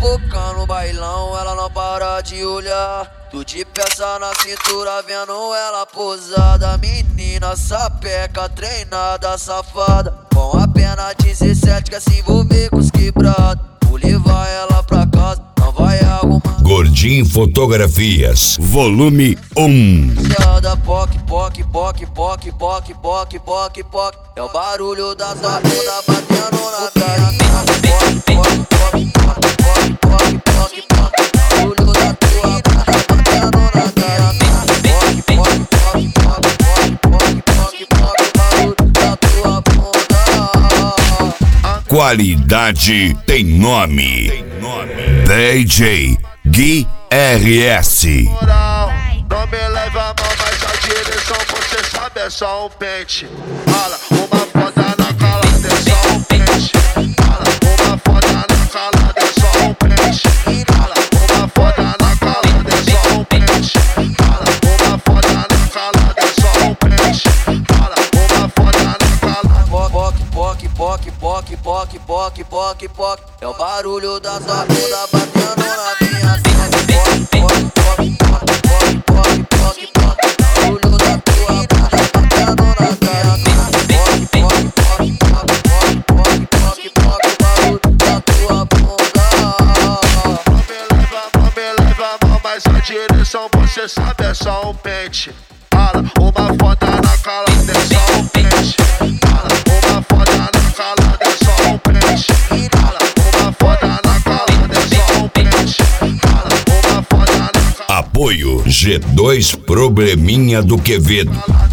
boca no bailão, ela não para de olhar. Tu de peça na cintura, vendo ela posada. Menina sapeca, treinada, safada. Com apenas 17 quer se envolver com os quebrados. Vou levar ela pra casa, não vai arrumar. Gordinho Fotografias, volume 1. Poc, poc, poc, poc, poc, poc, poc, poc. É o barulho da sua bunda batendo na minha. Qualidade tem nome. DJ Gui RS. Não me leva a mão, mas a direção você sabe é só um pente. Fala, uma foda na calada é só um pente. Fala, uma foda na calada é só um pente. Fala, uma foda na calada é só um pente. Fala, uma foda na calada é só um pente. Fala, uma foda na calada. Poc, poc, poc, poc, poc, poc, poc, poc. É o barulho da sua bunda batendo na minha. Mas a direção você sabe é só um pente. Fala, uma foda na calada é só um pente. Fala, uma foda na calada é só um pente. Fala, uma foda na calada é só um pente. Fala, uma foda na calada. Apoio G2 Probleminha do Quevedo.